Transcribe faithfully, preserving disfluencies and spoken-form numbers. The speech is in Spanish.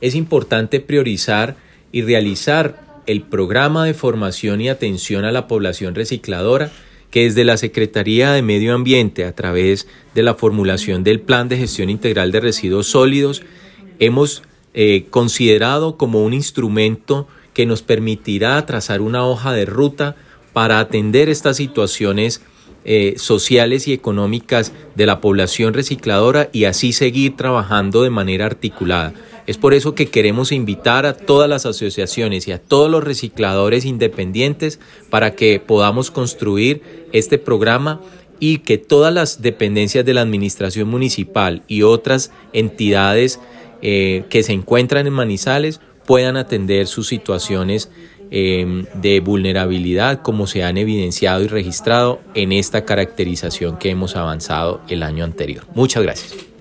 es importante priorizar y realizar el programa de formación y atención a la población recicladora que desde la Secretaría de Medio Ambiente, a través de la formulación del Plan de Gestión Integral de Residuos Sólidos, hemos eh, considerado como un instrumento que nos permitirá trazar una hoja de ruta para atender estas situaciones eh, sociales y económicas de la población recicladora y así seguir trabajando de manera articulada. Es por eso que queremos invitar a todas las asociaciones y a todos los recicladores independientes para que podamos construir este programa y que todas las dependencias de la administración municipal y otras entidades eh, que se encuentran en Manizales puedan atender sus situaciones eh, de vulnerabilidad como se han evidenciado y registrado en esta caracterización que hemos avanzado el año anterior. Muchas gracias.